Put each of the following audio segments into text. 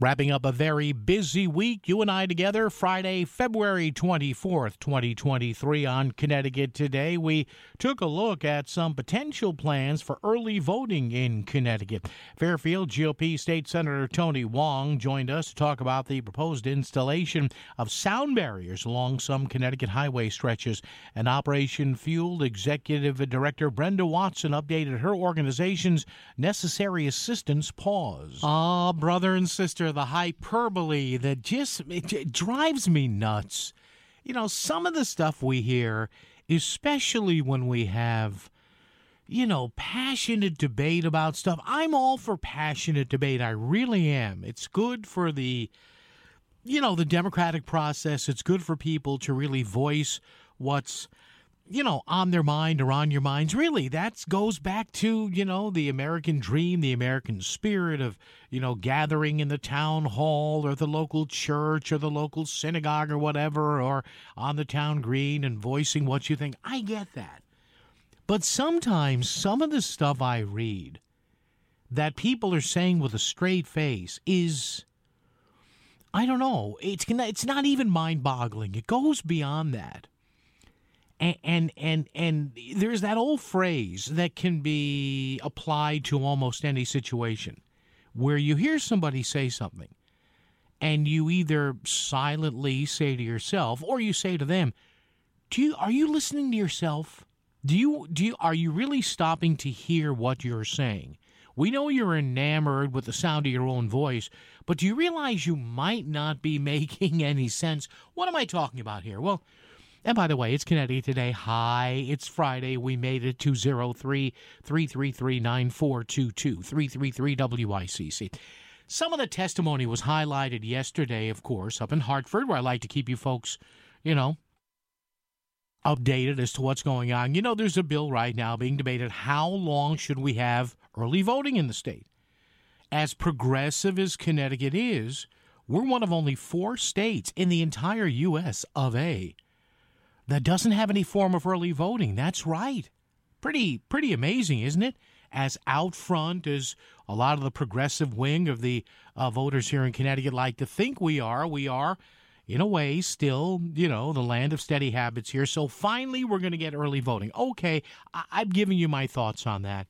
Wrapping up a very busy week, you and I together, Friday, February 24th, 2023 on Connecticut Today. We took a look at some potential plans for early voting in Connecticut. Fairfield GOP State Senator Tony Hwang joined us to talk about the proposed installation of sound barriers along some Connecticut highway stretches. And Operation Fueled Executive Director Brenda Watson updated her organization's Necessary Assistance Pause. Brother and sister, the hyperbole that just it drives me nuts. You know, some of the stuff we hear, especially when we have, passionate debate about stuff. I'm all for passionate debate. I really am. It's good for the democratic process. It's good for people to really voice what's on their mind or on your minds. Really, that goes back to, the American dream, the American spirit of, gathering in the town hall or the local church or the local synagogue or whatever, or on the town green and voicing what you think. I get that. But sometimes some of the stuff I read that people are saying with a straight face is, I don't know, it's not even mind-boggling. It goes beyond that. And there's that old phrase that can be applied to almost any situation where you hear somebody say something and you either silently say to yourself or you say to them, are you listening to yourself? Are you really stopping to hear what you're saying? We know you're enamored with the sound of your own voice, but do you realize you might not be making any sense? What am I talking about here? Well, and by the way, it's Connecticut Today. Hi, it's Friday. We made it 203-333-9422, 333-WICC. Some of the testimony was highlighted yesterday, of course, up in Hartford, where I like to keep you folks, updated as to what's going on. There's a bill right now being debated. How long should we have early voting in the state? As progressive as Connecticut is, we're one of only 4 states in the entire U.S. of A. that doesn't have any form of early voting. That's right. Pretty amazing, isn't it? As out front as a lot of the progressive wing of the voters here in Connecticut like to think we are, in a way, still, the land of steady habits here. So finally, we're going to get early voting. Okay, I've given you my thoughts on that.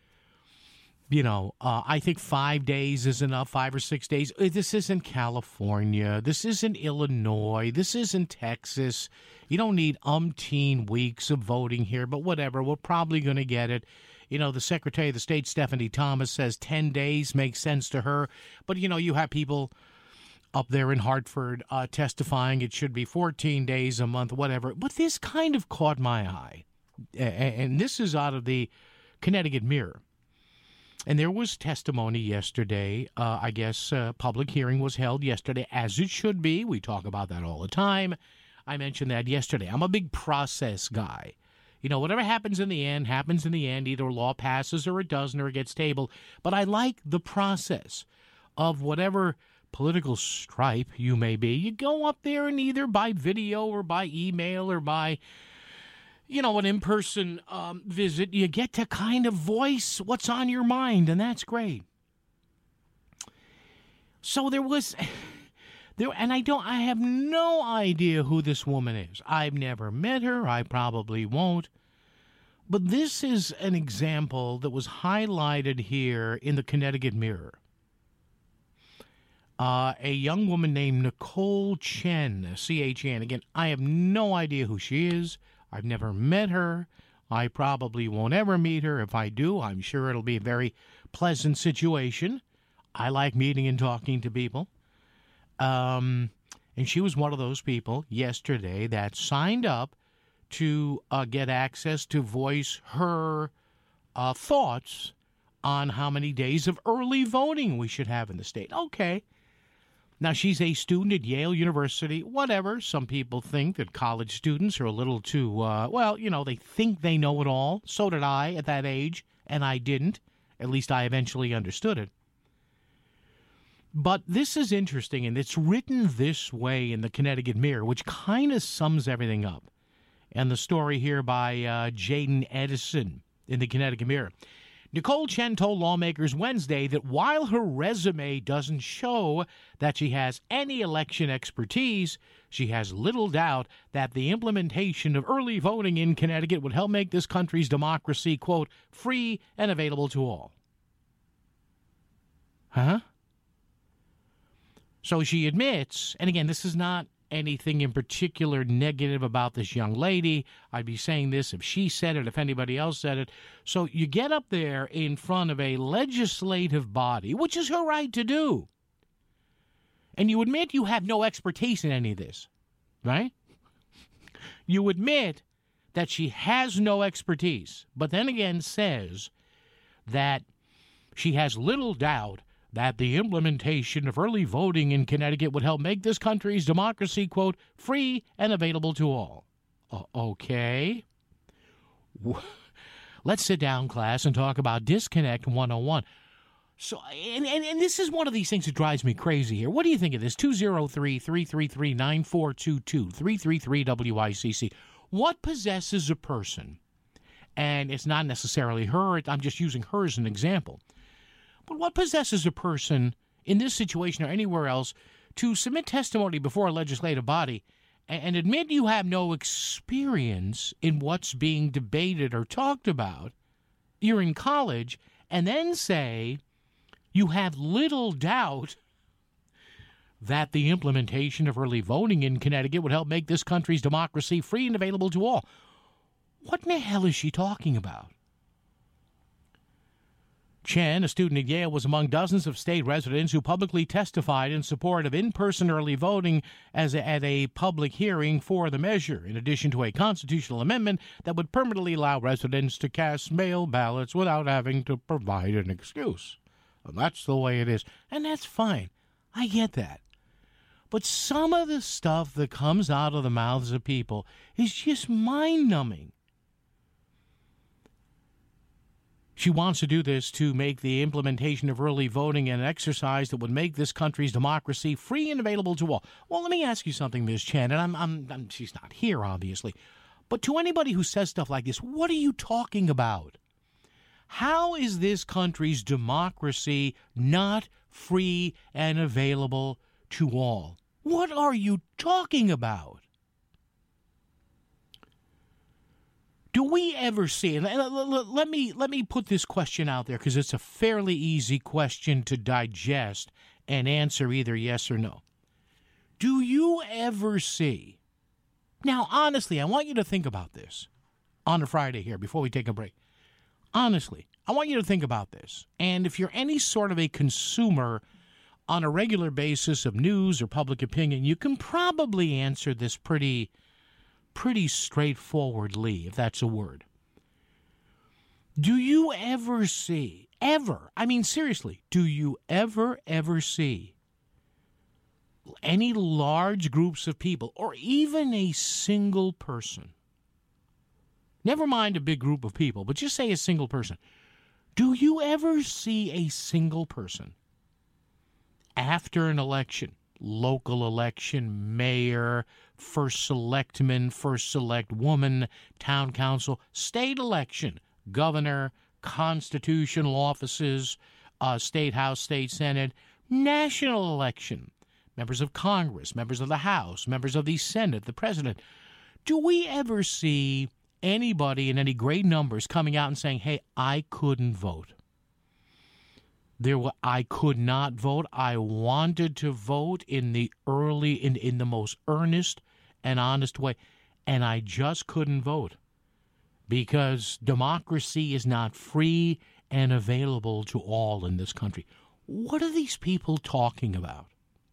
I think 5 days is enough, 5 or 6 days. This isn't California. This isn't Illinois. This isn't Texas. You don't need umpteen weeks of voting here, but whatever. We're probably going to get it. The Secretary of the State, Stephanie Thomas, says 10 days makes sense to her. But, you have people up there in Hartford testifying it should be 14 days, a month, whatever. But this kind of caught my eye. And this is out of the Connecticut Mirror. And there was testimony yesterday. I guess public hearing was held yesterday, as it should be. We talk about that all the time. I mentioned that yesterday. I'm a big process guy. Whatever happens in the end, happens in the end. Either a law passes or it doesn't or it gets tabled. But I like the process of whatever political stripe you may be. You go up there and either by video or by email or by an in-person visit, you get to kind of voice what's on your mind, and that's great. So and I have no idea who this woman is. I've never met her. I probably won't. But this is an example that was highlighted here in the Connecticut Mirror. A young woman named Nicole Chen, C-H-N. Again, I have no idea who she is. I've never met her. I probably won't ever meet her. If I do, I'm sure it'll be a very pleasant situation. I like meeting and talking to people. And she was one of those people yesterday that signed up to get access to voice her thoughts on how many days of early voting we should have in the state. Okay. Now, she's a student at Yale University, whatever. Some people think that college students are a little too, they think they know it all. So did I at that age, and I didn't. At least I eventually understood it. But this is interesting, and it's written this way in the Connecticut Mirror, which kind of sums everything up. And the story here by Jaden Edison in the Connecticut Mirror. Nicole Chen told lawmakers Wednesday that while her resume doesn't show that she has any election expertise, she has little doubt that the implementation of early voting in Connecticut would help make this country's democracy, quote, free and available to all. Huh? So she admits, and again, this is not anything in particular negative about this young lady. I'd be saying this if she said it, if anybody else said it. So you get up there in front of a legislative body, which is her right to do, and you admit you have no expertise in any of this, right? You admit that she has no expertise, but then again says that she has little doubt that the implementation of early voting in Connecticut would help make this country's democracy, quote, free and available to all. Okay. Let's sit down, class, and talk about Disconnect 101. So, and this is one of these things that drives me crazy here. What do you think of this? 203-333-9422, 333-WICC. What possesses a person, and it's not necessarily her, I'm just using her as an example, but what possesses a person in this situation or anywhere else to submit testimony before a legislative body and admit you have no experience in what's being debated or talked about, you're in college, and then say you have little doubt that the implementation of early voting in Connecticut would help make this country's democracy free and available to all? What in the hell is she talking about? Chen, a student at Yale, was among dozens of state residents who publicly testified in support of in-person early voting at a public hearing for the measure, in addition to a constitutional amendment that would permanently allow residents to cast mail ballots without having to provide an excuse. And that's the way it is, and that's fine. I get that. But some of the stuff that comes out of the mouths of people is just mind-numbing. She wants to do this to make the implementation of early voting an exercise that would make this country's democracy free and available to all. Well, let me ask you something, Ms. Chen, and she's not here, obviously. But to anybody who says stuff like this, what are you talking about? How is this country's democracy not free and available to all? What are you talking about? Do we ever see, and let me put this question out there because it's a fairly easy question to digest and answer either yes or no. Do you ever see, now honestly, I want you to think about this on a Friday here before we take a break. Honestly, I want you to think about this. And if you're any sort of a consumer on a regular basis of news or public opinion, you can probably answer this pretty straightforwardly, if that's a word. Do you ever see, seriously, do you ever see any large groups of people, or even a single person, never mind a big group of people, but just say a single person, do you ever see a single person after an election, local election, mayor, first selectman, first select woman, town council, state election, governor, constitutional offices, state house, state senate, national election, members of Congress, members of the House, members of the Senate, the president? Do we ever see anybody in any great numbers coming out and saying, hey, I couldn't vote? I could not vote. I wanted to vote in the most earnest and honest way, and I just couldn't vote because democracy is not free and available to all in this country. What are these people talking about?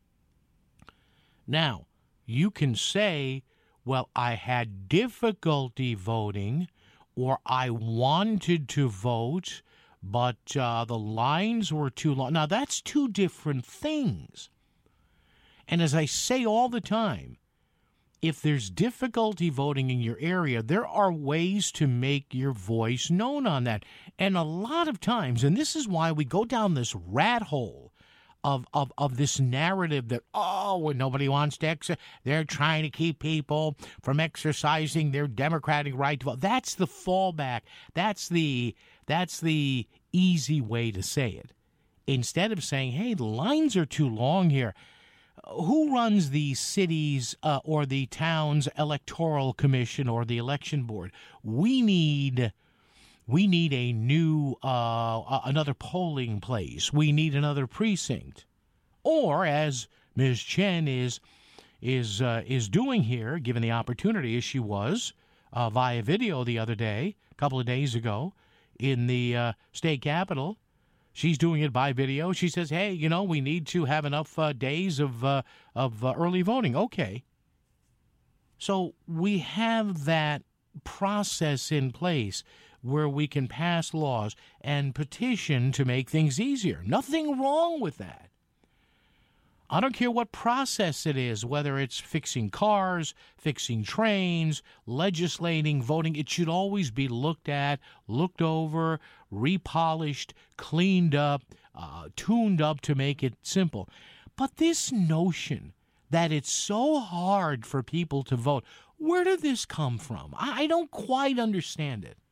Now, you can say, well, I had difficulty voting, or I wanted to vote, but the lines were too long. Now, that's two different things. And as I say all the time, if there's difficulty voting in your area, there are ways to make your voice known on that. And a lot of times, and this is why we go down this rat hole of this narrative that, when nobody wants to they're trying to keep people from exercising their democratic right to vote. That's the fallback. That's the easy way to say it. Instead of saying, hey, the lines are too long here, who runs the city's or the town's electoral commission or the election board? We need a new another polling place. We need another precinct. Or, as Ms. Chen is doing here, given the opportunity, as she was via video the other day, a couple of days ago, in the state capitol. She's doing it by video. She says, hey, we need to have enough days of early voting. Okay. So we have that process in place where we can pass laws and petition to make things easier. Nothing wrong with that. I don't care what process it is, whether it's fixing cars, fixing trains, legislating, voting. It should always be looked at, looked over, repolished, cleaned up, tuned up to make it simple. But this notion that it's so hard for people to vote, where did this come from? I don't quite understand it.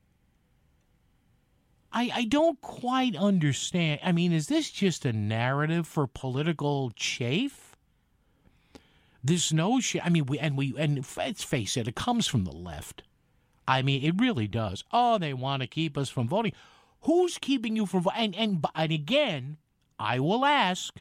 I don't quite understand. I mean, is this just a narrative for political chafe? This notion, I mean, let's face it, it comes from the left. I mean, it really does. Oh, they want to keep us from voting. Who's keeping you from voting? And again, I will ask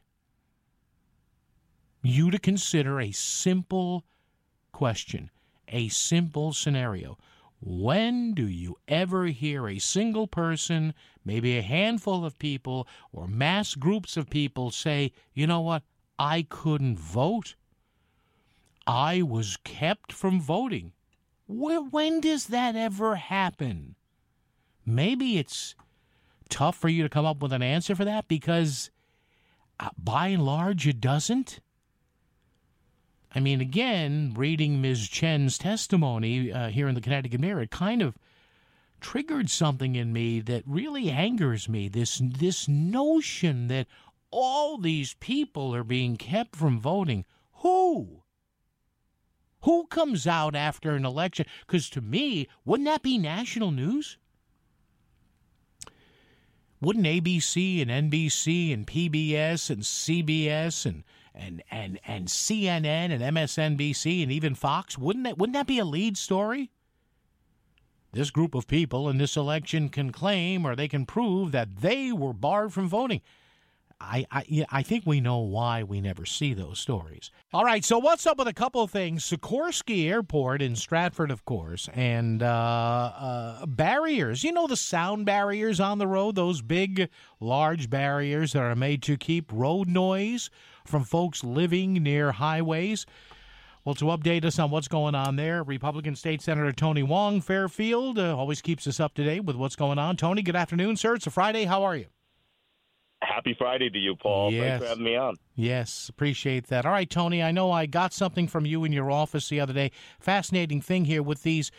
you to consider a simple question, a simple scenario. When do you ever hear a single person, maybe a handful of people, or mass groups of people say, you know what, I couldn't vote? I was kept from voting. When does that ever happen? Maybe it's tough for you to come up with an answer for that because, by and large, it doesn't. I mean, again, reading Ms. Chen's testimony here in the Connecticut Mirror, it kind of triggered something in me that really angers me. This notion that all these people are being kept from voting. Who? Who comes out after an election? Because to me, wouldn't that be national news? Wouldn't ABC and NBC and PBS and CBS and CNN and MSNBC and even Fox, wouldn't that be a lead story? This group of people in this election can claim or they can prove that they were barred from voting. I think we know why we never see those stories. All right, so what's up with a couple of things? Sikorsky Airport in Stratford, of course, and barriers. You know the sound barriers on the road, those big, large barriers that are made to keep road noise from folks living near highways. Well, to update us on what's going on there, Republican State Senator Tony Wong, Fairfield, always keeps us up to date with what's going on. Tony, good afternoon, sir. It's a Friday. How are you? Happy Friday to you, Paul. Yes. Thanks for having me on. Yes, appreciate that. All right, Tony, I know I got something from you in your office the other day. Fascinating thing here with these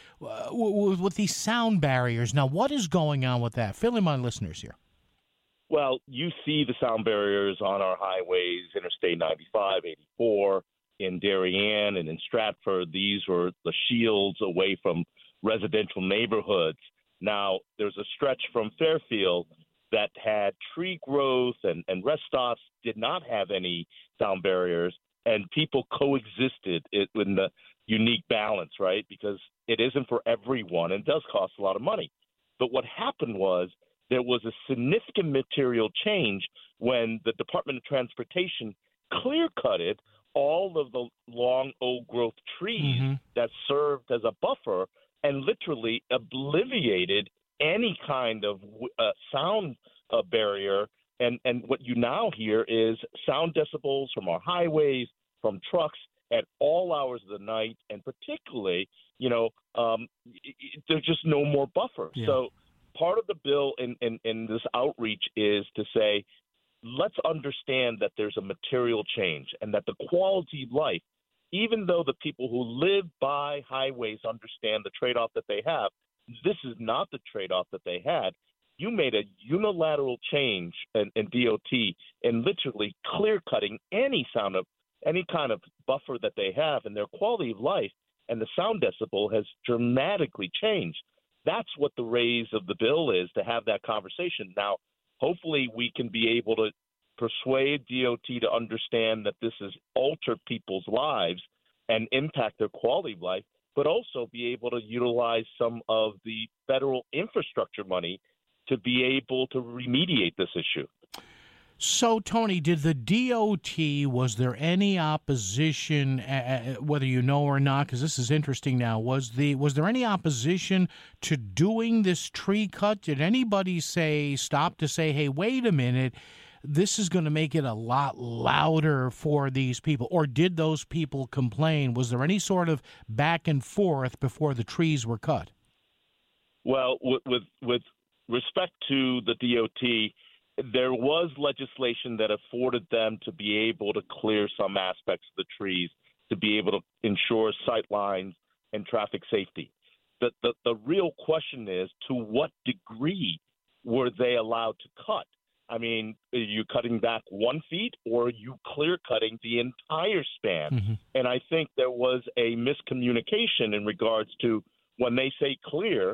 sound barriers. Now, what is going on with that? Fill in my listeners here. Well, you see the sound barriers on our highways, Interstate 95, 84, in Darien and in Stratford. These were the shields away from residential neighborhoods. Now, there's a stretch from Fairfield that had tree growth and rest stops, did not have any sound barriers, and people coexisted in the unique balance, right? Because it isn't for everyone and does cost a lot of money. But what happened was there was a significant material change when the Department of Transportation clear-cutted all of the long old-growth trees that served as a buffer and literally obliterated any kind of sound barrier. And what you now hear is sound decibels from our highways, from trucks at all hours of the night, and particularly, there's just no more buffer. Yeah. So part of the bill in this outreach is to say, let's understand that there's a material change and that the quality of life, even though the people who live by highways understand the trade-off that they have, this is not the trade-off that they had. You made a unilateral change in DOT in literally clear-cutting any kind of buffer that they have, and their quality of life and the sound decibel has dramatically changed. That's what the raise of the bill is, to have that conversation. Now, hopefully we can be able to persuade DOT to understand that this has altered people's lives and impact their quality of life, but also be able to utilize some of the federal infrastructure money to be able to remediate this issue. So, Tony, did the DOT, was there any opposition, whether you know or not, because this is interesting now, was there any opposition to doing this tree cut? Did anybody stop to say, hey, wait a minute, this is going to make it a lot louder for these people? Or did those people complain? Was there any sort of back and forth before the trees were cut? Well, with respect to the DOT, there was legislation that afforded them to be able to clear some aspects of the trees to be able to ensure sight lines and traffic safety. The real question is, to what degree were they allowed to cut? I mean, are you cutting back 1 feet, or are you clear cutting the entire span? Mm-hmm. And I think there was a miscommunication in regards to when they say clear,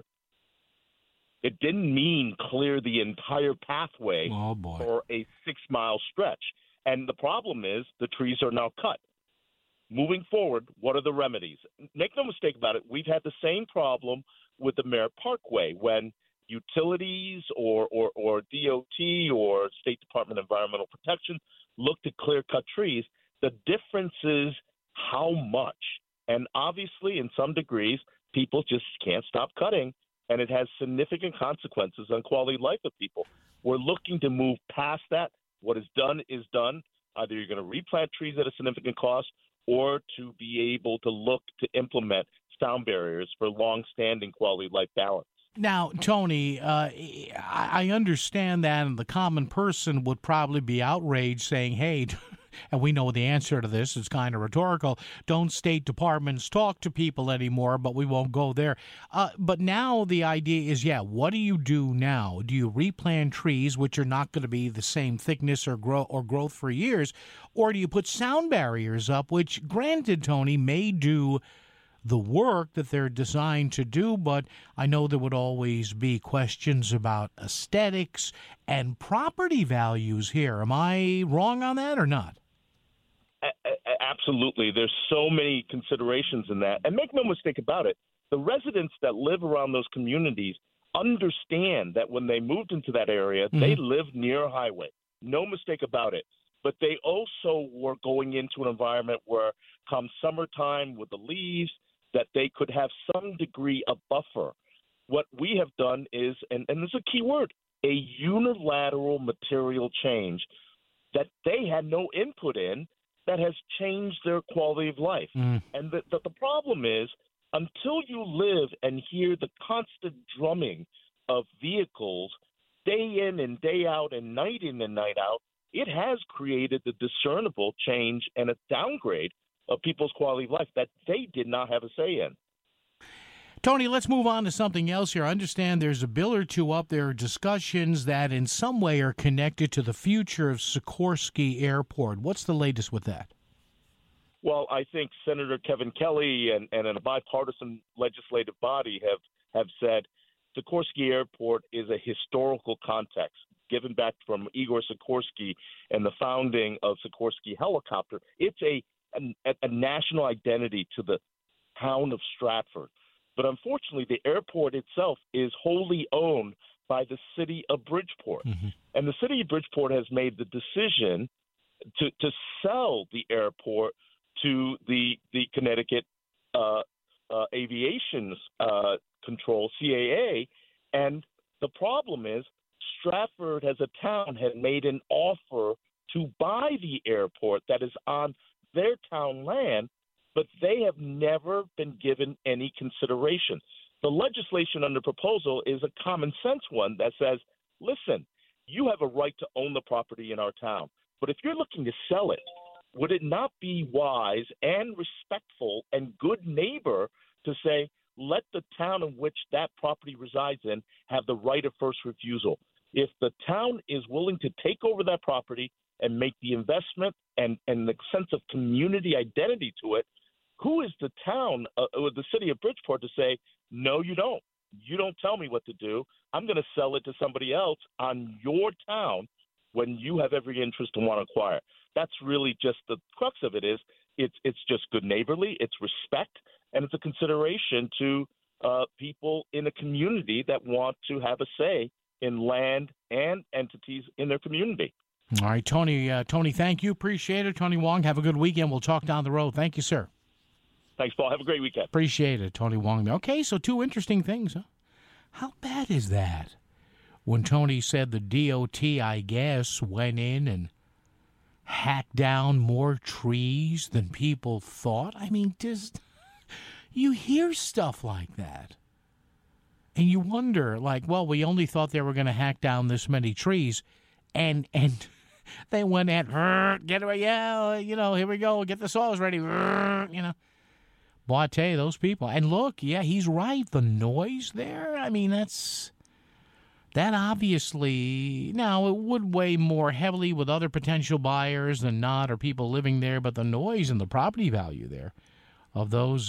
it didn't mean clear the entire pathway for a 6-mile stretch. And the problem is the trees are now cut. Moving forward, what are the remedies? Make no mistake about it, we've had the same problem with the Merritt Parkway when utilities or DOT or State Department of Environmental Protection look to clear-cut trees. The difference is how much. And obviously, in some degrees, people just can't stop cutting, and it has significant consequences on quality of life of people. We're looking to move past that. What is done is done. Either you're going to replant trees at a significant cost or to be able to look to implement sound barriers for long-standing quality of life balance. Now, Tony, I understand that, and the common person would probably be outraged saying, hey, and we know the answer to this, it's kind of rhetorical, don't state departments talk to people anymore, but we won't go there. But now the idea is, what do you do now? Do you replant trees, which are not going to be the same thickness or growth for years, or do you put sound barriers up, which, granted, Tony, may do the work that they're designed to do, but I know there would always be questions about aesthetics and property values here. Am I wrong on that or not? Absolutely. There's so many considerations in that. And make no mistake about it, the residents that live around those communities understand that when they moved into that area, they lived near a highway. No mistake about it. But they also were going into an environment where come summertime with the leaves, that they could have some degree of buffer. What we have done is, and this is a key word, a unilateral material change that they had no input in that has changed their quality of life. And the problem is, until you live and hear the constant drumming of vehicles day in and day out and night in and night out, it has created the discernible change and a downgrade of people's quality of life that they did not have a say in. Tony, let's move on to something else here. I understand there's a bill or two up there, discussions that in some way are connected to the future of Sikorsky Airport. What's the latest with that? Well, I think Senator Kevin Kelly and a bipartisan legislative body have said Sikorsky Airport is a historical context given back from Igor Sikorsky and the founding of Sikorsky Helicopter. It's a national identity to the town of Stratford. But unfortunately, the airport itself is wholly owned by the city of Bridgeport. And the city of Bridgeport has made the decision to sell the airport to the Connecticut Aviation Control, CAA. And the problem is Stratford as a town had made an offer to buy the airport that is on their town land, but they have never been given any consideration. The legislation under proposal is a common sense one that says, listen, you have a right to own the property in our town, but if you're looking to sell it, would it not be wise and respectful and good neighbor to say, let the town in which that property resides in have the right of first refusal? If the town is willing to take over that property and make the investment and the sense of community identity to it, who is the town or the city of Bridgeport to say, no, you don't? you don't tell me what to do. I'm going to sell it to somebody else on your town when you have every interest to want to acquire. That's really just the crux of it. Is it's just good neighborly, it's respect, and it's a consideration to people in a community that want to have a say in land and entities in their community. All right, Tony. Tony, thank you. Appreciate it. Tony Wong, have a good weekend. We'll talk down the road. Thank you, sir. Thanks, Paul. Have a great weekend. Appreciate it, Tony Wong. Okay, so two interesting things, huh? How bad is that? When Tony said the DOT, I guess, went in and hacked down more trees than people thought. I mean, just you hear stuff like that. And you wonder, like, well, we only thought they were going to hack down this many trees. And they went at, get away, yeah, here we go, get the saws ready, Boy, I tell you, those people. And look, yeah, he's right. The noise there, I mean, that obviously, now it would weigh more heavily with other potential buyers than not, or people living there, but the noise and the property value there of those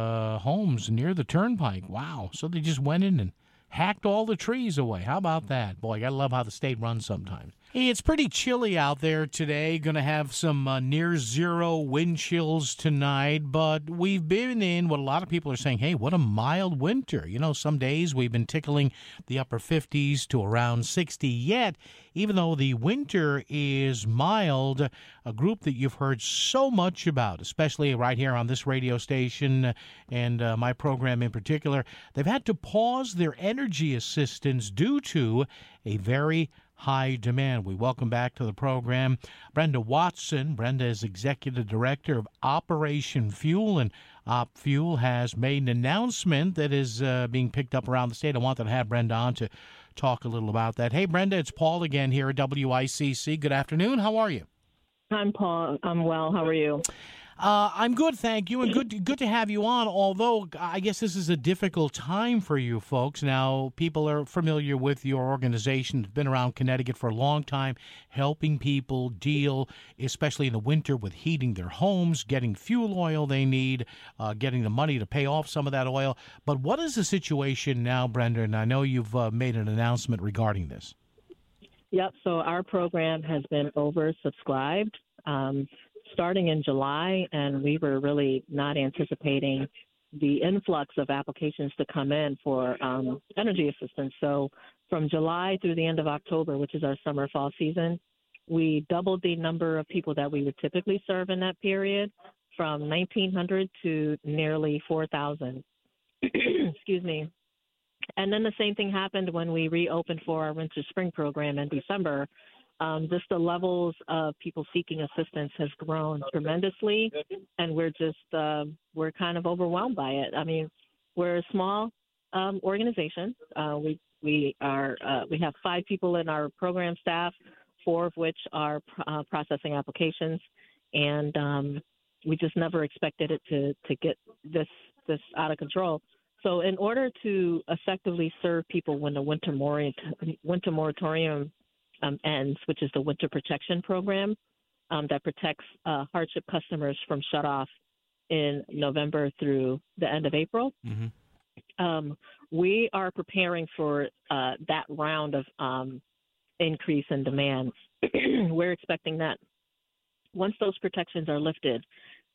homes near the turnpike, wow. So they just went in and hacked all the trees away. How about that? Boy, I gotta love how the state runs sometimes. Hey, it's pretty chilly out there today. Going to have some near zero wind chills tonight, but we've been in what a lot of people are saying, hey, what a mild winter. Some days we've been tickling the upper 50s to around 60, yet even though the winter is mild, a group that you've heard so much about, especially right here on this radio station and my program in particular, they've had to pause their energy assistance due to a very high demand. We welcome back to the program Brenda Watson. Brenda is Executive Director of Operation Fuel, and OpFuel has made an announcement that is being picked up around the state. I wanted to have Brenda on to talk a little about that. Hey, Brenda, it's Paul again here at WICC. Good afternoon. How are you? I'm Paul. I'm well. How are you? I'm good, thank you, and good to have you on, although I guess this is a difficult time for you folks. Now, people are familiar with your organization. It's been around Connecticut for a long time, helping people deal, especially in the winter, with heating their homes, getting fuel oil they need, getting the money to pay off some of that oil. But what is the situation now, Brenda? And I know you've made an announcement regarding this. Yep, so our program has been oversubscribed. Starting in July, and we were really not anticipating the influx of applications to come in for energy assistance. So from July through the end of October, which is our summer fall season, we doubled the number of people that we would typically serve in that period from 1,900 to nearly 4,000. Excuse me. And then the same thing happened when we reopened for our winter spring program in December. Just the levels of people seeking assistance has grown tremendously, and we're kind of overwhelmed by it. I mean, we're a small organization. We have 5 people in our program staff, 4 of which are processing applications, and we just never expected it to get this out of control. So in order to effectively serve people when the winter moratorium ends, which is the Winter Protection Program that protects hardship customers from shutoff in November through the end of April. Mm-hmm. We are preparing for that round of increase in demand. We're expecting that once those protections are lifted,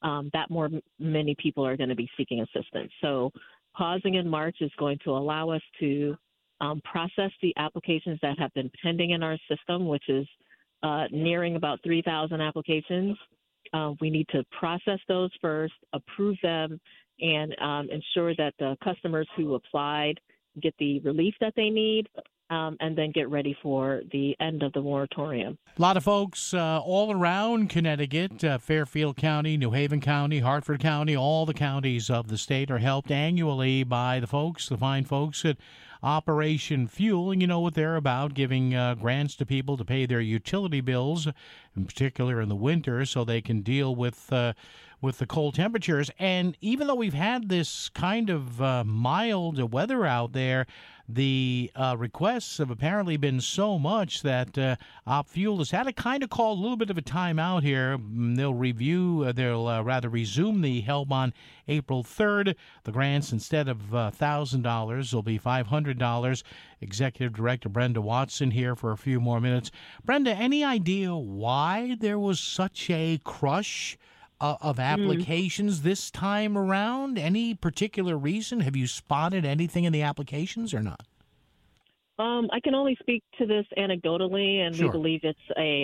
many people are going to be seeking assistance. So pausing in March is going to allow us to process the applications that have been pending in our system, which is nearing about 3,000 applications. We need to process those first, approve them, and ensure that the customers who applied get the relief that they need, and then get ready for the end of the moratorium. A lot of folks all around Connecticut, Fairfield County, New Haven County, Hartford County, all the counties of the state are helped annually by the fine folks at Operation Fuel. And you know what they're about, giving grants to people to pay their utility bills, in particular in the winter, so they can deal with the cold temperatures. And even though we've had this kind of mild weather out there, the requests have apparently been so much that OpFuel has had to kind of call a little bit of a timeout here. They'll resume the help on April 3rd. The grants, instead of $1,000, will be $500. Executive Director Brenda Watson here for a few more minutes. Brenda, any idea why there was such a crush of applications this time around? Any particular reason? Have you spotted anything in the applications or not? I can only speak to this anecdotally, and Sure. we believe it's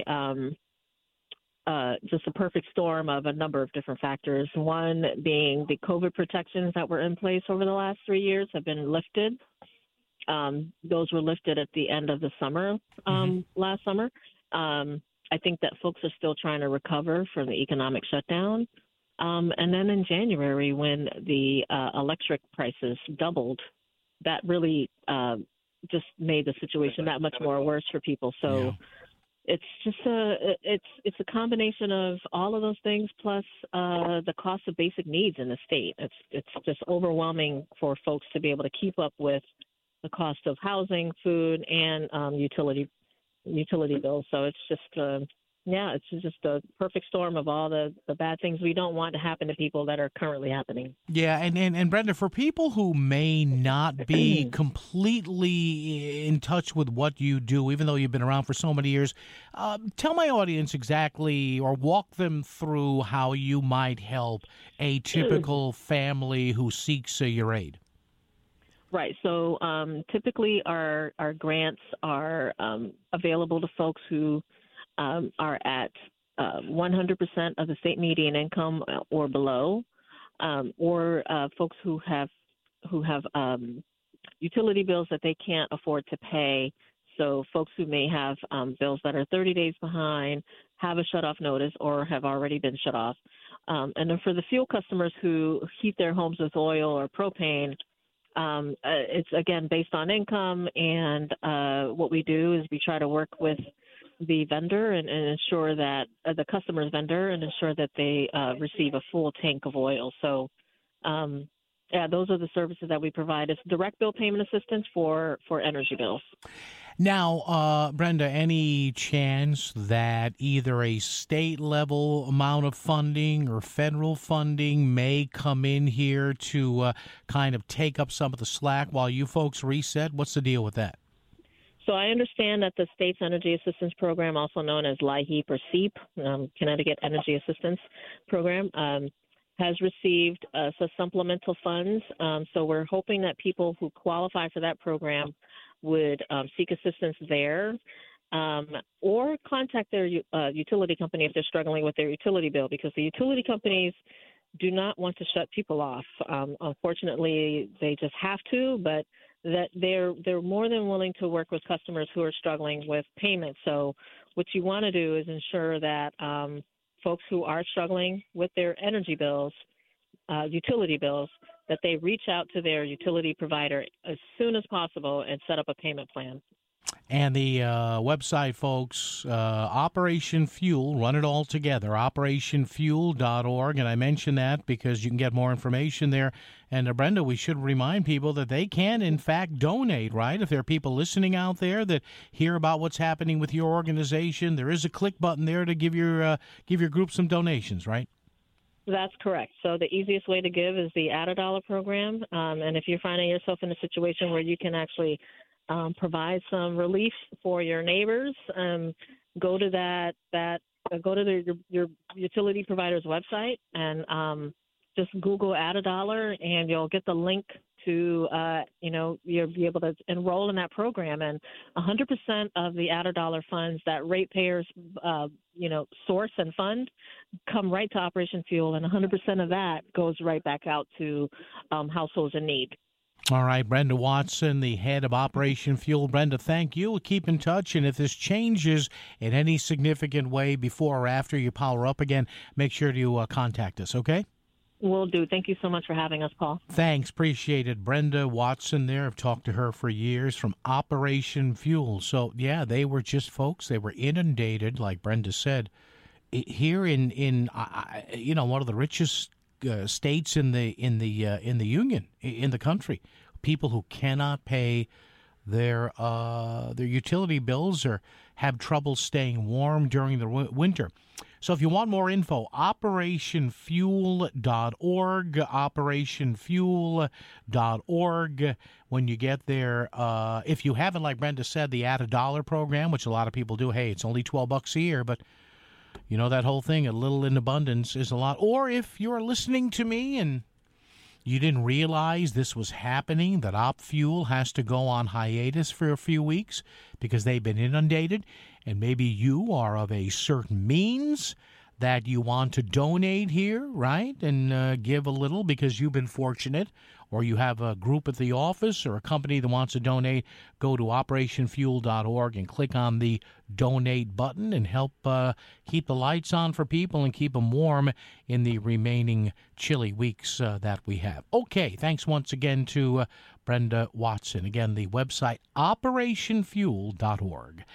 just a perfect storm of a number of different factors. One being the COVID protections that were in place over the last 3 years have been lifted. Those were lifted at the end of the summer, last summer. I think that folks are still trying to recover from the economic shutdown. And then in January, when the electric prices doubled, that really just made the situation that much more worse for people. So it's just it's a combination of all of those things, plus the cost of basic needs in the state. It's just overwhelming for folks to be able to keep up with the cost of housing, food, and utility bills. So it's just it's just a perfect storm of all the bad things we don't want to happen to people that are currently happening. Yeah, and Brenda, for people who may not be completely in touch with what you do, even though you've been around for so many years, tell my audience exactly, or walk them through how you might help a typical family who seeks your aid. Right. So typically our grants are available to folks who are at 100% of the state median income or below, or folks who have utility bills that they can't afford to pay. So folks who may have bills that are 30 days behind, have a shutoff notice, or have already been shut off. And then for the fuel customers who heat their homes with oil or propane, it's, again, based on income, and what we do is we try to work with the vendor and ensure that the customer's vendor and ensure that they receive a full tank of oil. So, those are the services that we provide. It's direct bill payment assistance for energy bills. Now, Brenda, any chance that either a state-level amount of funding or federal funding may come in here to kind of take up some of the slack while you folks reset? What's the deal with that? So I understand that the state's Energy Assistance Program, also known as LIHEAP or SEEP, Connecticut Energy Assistance Program, has received some supplemental funds. So we're hoping that people who qualify for that program would seek assistance there, or contact their utility company if they're struggling with their utility bill, because the utility companies do not want to shut people off. Unfortunately, they just have to, but that they're more than willing to work with customers who are struggling with payment. So what you want to do is ensure that folks who are struggling with their energy bills, utility bills, that they reach out to their utility provider as soon as possible and set up a payment plan. And the website, folks, Operation Fuel, run it all together, operationfuel.org. And I mention that because you can get more information there. And, Brenda, we should remind people that they can, in fact, donate, right? If there are people listening out there that hear about what's happening with your organization, there is a click button there to give your group some donations, right? That's correct. So the easiest way to give is the Add a Dollar program. And if you're finding yourself in a situation where you can actually provide some relief for your neighbors, go to your utility provider's website and just Google Add a Dollar, and you'll get the link to you'll be able to enroll in that program. And 100% of the Add a Dollar funds that ratepayers source and fund come right to Operation Fuel, and 100% of that goes right back out to households in need. All right, Brenda Watson, the head of Operation Fuel. Brenda, thank you. We'll keep in touch, and if this changes in any significant way before or after you power up again, make sure to contact us, okay? Will do. Thank you so much for having us, Paul. Thanks. Appreciate it. Brenda Watson there. I've talked to her for years from Operation Fuel. So, yeah, they were just folks. They were inundated, like Brenda said, here in one of the richest states in the union, in the country. People who cannot pay their utility bills or have trouble staying warm during the winter. So if you want more info, operationfuel.org, operationfuel.org. When you get there, if you haven't, like Brenda said, the Add a Dollar program, which a lot of people do, hey, it's only $12 a year, but you know that whole thing, a little in abundance is a lot. Or if you're listening to me and you didn't realize this was happening, that OpFuel has to go on hiatus for a few weeks because they've been inundated, and maybe you are of a certain means that you want to donate here, right, and give a little because you've been fortunate, or you have a group at the office or a company that wants to donate, go to operationfuel.org and click on the donate button and help keep the lights on for people and keep them warm in the remaining chilly weeks that we have. Okay, thanks once again to Brenda Watson. Again, the website, operationfuel.org.